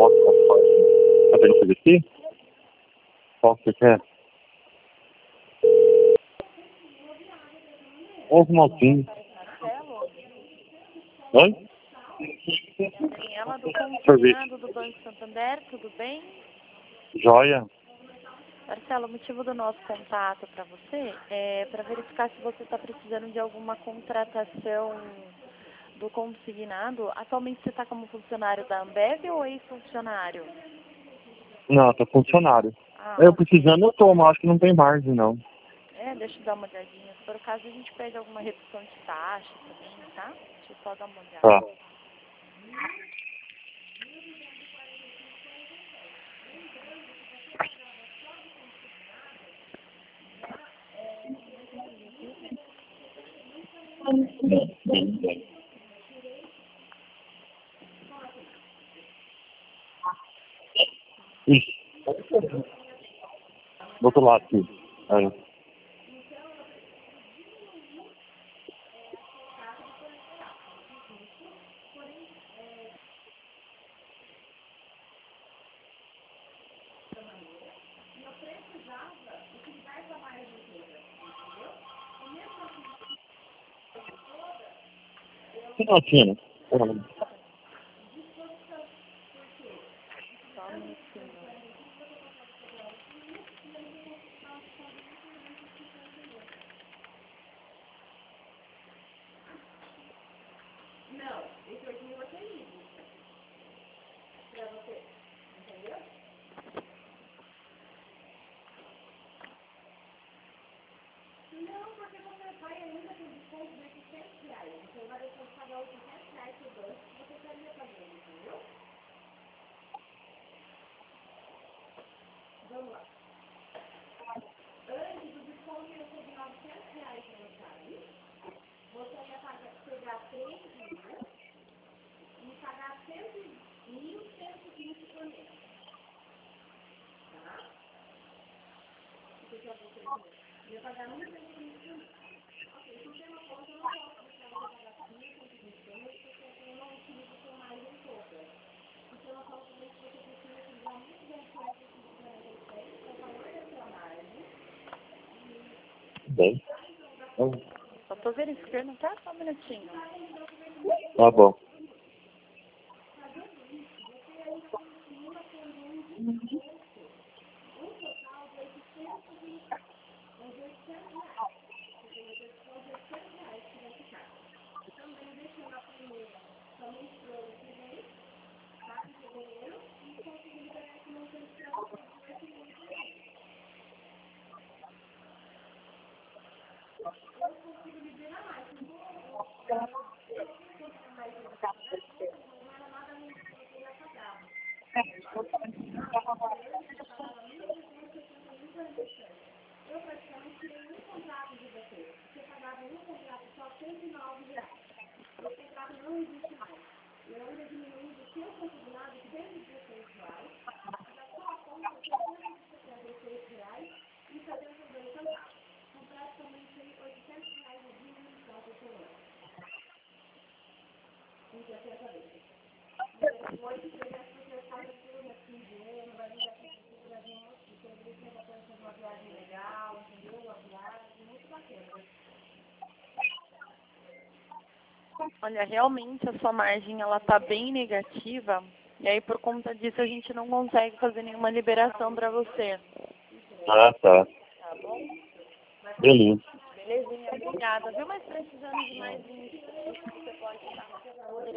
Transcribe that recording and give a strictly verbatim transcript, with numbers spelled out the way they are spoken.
foto da foto. Tá vendo coisa aqui? Qual que você quer? Ovo maltinho. Marcelo, Oi? é a Daniela do Sorvete. Consignado do Banco Santander, tudo bem? Joia. Marcelo, o motivo do nosso contato para você é para verificar se você está precisando de alguma contratação do consignado. Atualmente você está como funcionário da Ambev ou ex-funcionário? Não, tô funcionário. Ah, Eu ok. precisando eu tomo, acho que não tem margem não. É, deixa eu dar uma olhadinha. Se for o caso, a gente pede alguma redução de taxa também, tá? Deixa eu só dar uma olhada. Tá. Ixi. Do outro lado aqui. Aí. Que notinha? Só um minutinho. Bem. Só tô verificando, tá? Só um minutinho. Tá bom. Olha, realmente a sua margem ela tá bem negativa. E aí, por conta disso, a gente não consegue fazer nenhuma liberação para você. Ah, tá. Tá bom? Beleza. Belezinha, obrigada. Viu? Mas precisando de mais um, você pode estar.